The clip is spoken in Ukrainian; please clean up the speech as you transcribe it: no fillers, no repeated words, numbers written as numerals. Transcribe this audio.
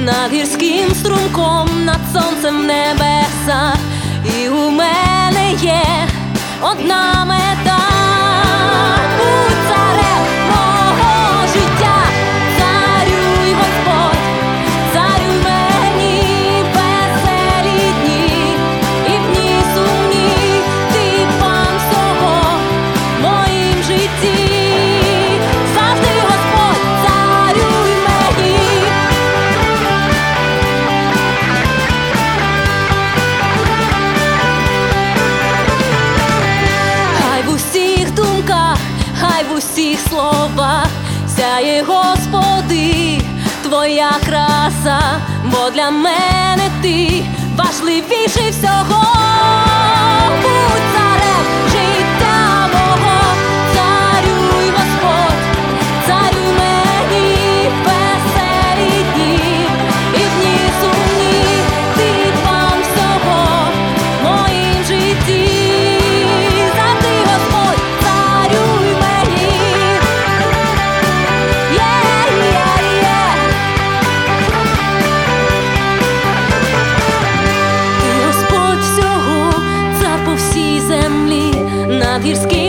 над гірським струмком, над сонцем в небесах. І у мене є одна мета — будь царем мого життя. Царюй, Господь, царюй мені веселі дні, і в дні сумні ти пан всього в моїм житті. Завжди, Господь, царюй мені. Хай в усіх думках, хай в усіх словах сяє, Господи, Твоя краса, бо для мене Ти важливіший всього. Будь царем життя мого, царюй, Господь, царюй мені веселі дні, і в дні сумні ти пан всього в моїм житті. Завжди, Господь, царюй мені. Ти Господь всього, цар по всій землі, над гірським